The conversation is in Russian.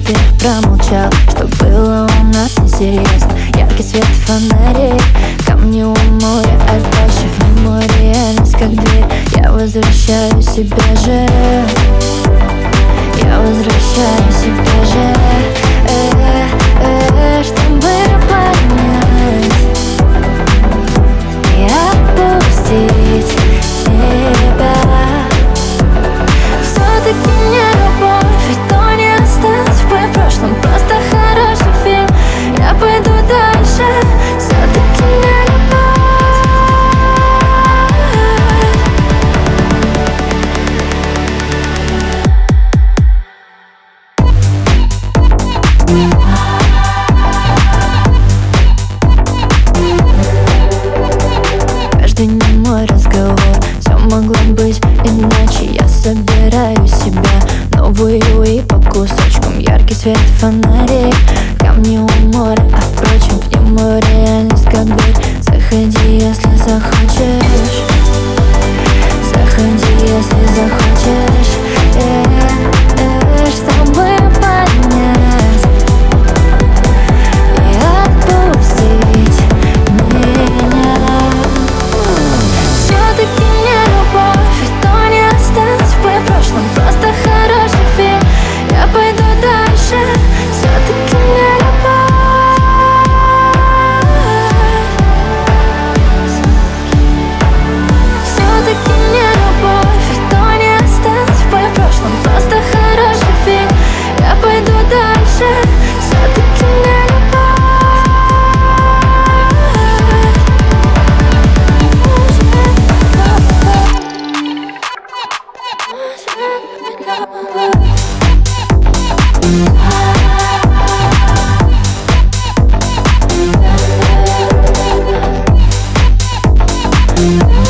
теперь промолчал, что было у нас несерьезно. Яркий свет фонарей, камни у моря, а дальше в мемории реальность как дверь. Я возвращаю себя же, я возвращаю себя же, чтобы понять и отпустить тебя. Все-таки не любовь, ведь то не осталось в прошлом, просто хороший фильм. Я пойду дальше, все-таки не любовь. Каждый немой разговор, все могло быть иначе. Я собираю себя новую и по кусочкам. Яркий свет фонарей, камни у моря, а впрочем в нему реальность как дверь. Заходи, если захочешь, заходи, если захочешь, чтобы понять и отпустить меня. Все-таки не любовь, ведь то не осталось в прошлом, просто хороший фильм. Я пойду дальше, все-таки не любовь. Все-таки не любовь, ведь то не осталось в прошлом, просто хороший фильм. Я пойду дальше, все-таки не любовь. Yeah.